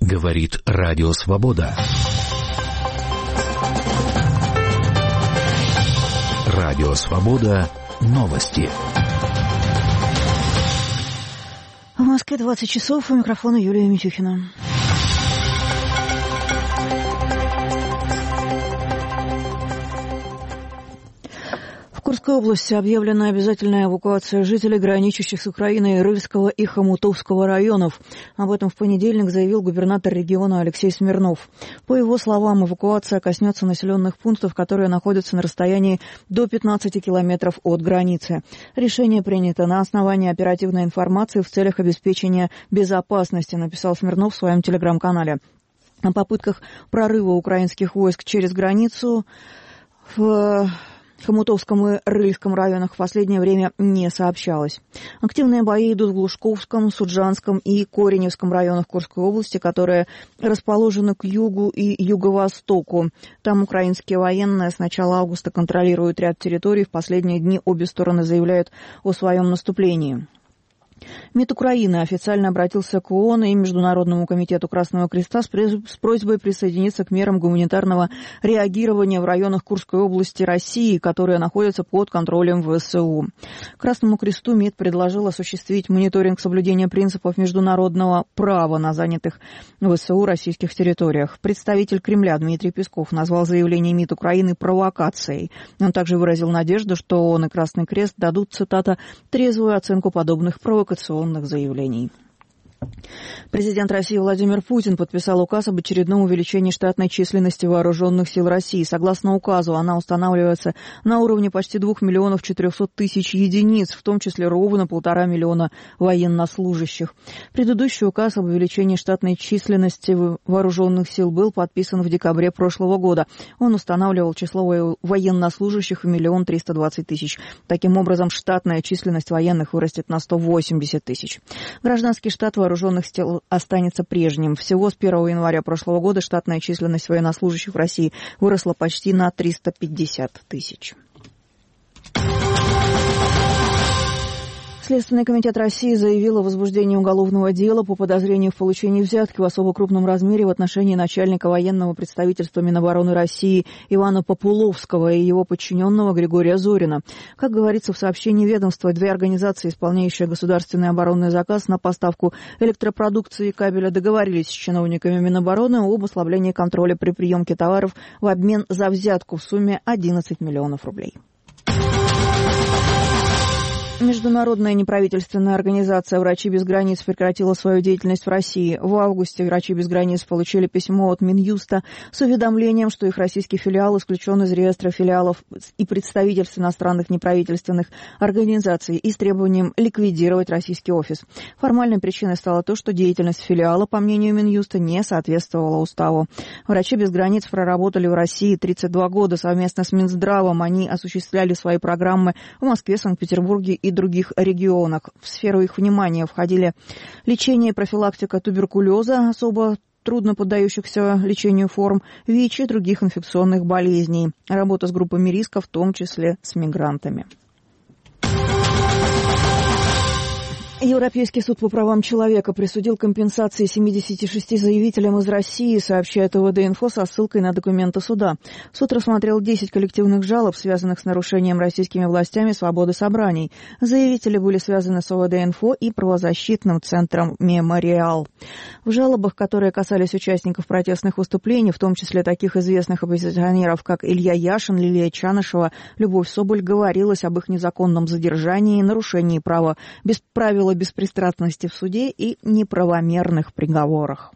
Говорит Радио Свобода. Радио Свобода. Новости. В Москве 20 часов. У микрофона Юлия Митюхина. В Курской области объявлена обязательная эвакуация жителей, граничащих с Украиной, Рыльского и Хомутовского районов. Об этом в понедельник заявил губернатор региона Алексей Смирнов. По его словам, эвакуация коснется населенных пунктов, которые находятся на расстоянии до 15 километров от границы. Решение принято на основании оперативной информации в целях обеспечения безопасности, написал Смирнов в своем телеграм-канале. О попытках прорыва украинских войск через границу в Хомутовском и Рыльском районах в последнее время не сообщалось. Активные бои идут в Глушковском, Суджанском и Кореневском районах Курской области, которые расположены к югу и юго-востоку. Там украинские военные с начала августа контролируют ряд территорий. В последние дни обе стороны заявляют о своем наступлении. МИД Украины официально обратился к ООН и Международному комитету Красного Креста с просьбой присоединиться к мерам гуманитарного реагирования в районах Курской области России, которые находятся под контролем ВСУ. Красному Кресту МИД предложил осуществить мониторинг соблюдения принципов международного права на занятых ВСУ российских территориях. Представитель Кремля Дмитрий Песков назвал заявление МИД Украины провокацией. Он также выразил надежду, что ООН и Красный Крест дадут, цитата, «трезвую оценку подобных провокационных заявлений». Президент России Владимир Путин подписал указ об очередном увеличении штатной численности вооруженных сил России. Согласно указу, она устанавливается на уровне почти 2 400 000 единиц, в том числе ровно 1,5 миллиона военнослужащих. Предыдущий указ об увеличении штатной численности вооруженных сил был подписан в декабре прошлого года. Он устанавливал число военнослужащих в 1 320 000. Таким образом, штатная численность военных вырастет на 180 000. Гражданский штат вооруженных сил останется прежним. Всего с 1 января прошлого года штатная численность военнослужащих в России выросла почти на 350 000. Следственный комитет России заявил о возбуждении уголовного дела по подозрению в получении взятки в особо крупном размере в отношении начальника военного представительства Минобороны России Ивана Популовского и его подчиненного Григория Зорина. Как говорится в сообщении ведомства, две организации, исполняющие государственный оборонный заказ на поставку электропродукции и кабеля, договорились с чиновниками Минобороны об ослаблении контроля при приемке товаров в обмен за взятку в сумме 11 миллионов рублей. Международная неправительственная организация «Врачи без границ» прекратила свою деятельность в России. В августе «Врачи без границ» получили письмо от Минюста с уведомлением, что их российский филиал исключен из реестра филиалов и представительств иностранных неправительственных организаций и с требованием ликвидировать российский офис. Формальной причиной стало то, что деятельность филиала, по мнению Минюста, не соответствовала уставу. «Врачи без границ» проработали в России 32 года. Совместно с Минздравом они осуществляли свои программы в Москве, Санкт-Петербурге и других регионах. В сферу их внимания входили лечение и профилактика туберкулеза, особо трудно поддающихся лечению форм, ВИЧ и других инфекционных болезней. Работа с группами риска, в том числе с мигрантами. Европейский суд по правам человека присудил компенсации 76 заявителям из России, сообщает ОВД-Инфо со ссылкой на документы суда. Суд рассмотрел 10 коллективных жалоб, связанных с нарушением российскими властями свободы собраний. Заявители были связаны с ОВД-Инфо и правозащитным центром «Мемориал». В жалобах, которые касались участников протестных выступлений, в том числе таких известных оппозиционеров, как Илья Яшин, Лилия Чанышева, Любовь Соболь, говорилось об их незаконном задержании, нарушении правила беспристрастности в суде и неправомерных приговорах.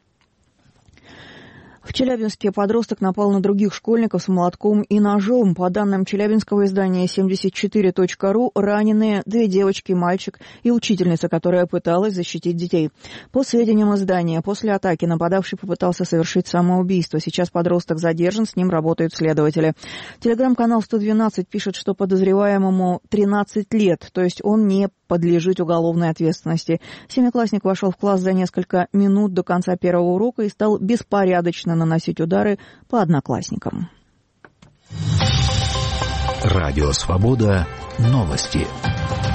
В Челябинске подросток напал на других школьников с молотком и ножом. По данным челябинского издания 74.ru, раненые 2 девочки, мальчик и учительница, которая пыталась защитить детей. По сведениям издания, после атаки нападавший попытался совершить самоубийство. Сейчас подросток задержан, с ним работают следователи. Телеграм-канал 112 пишет, что подозреваемому 13 лет, то есть он не подлежит уголовной ответственности. Семиклассник вошел в класс за несколько минут до конца первого урока и стал беспорядочно наносить удары по одноклассникам. Радио Свобода. Новости.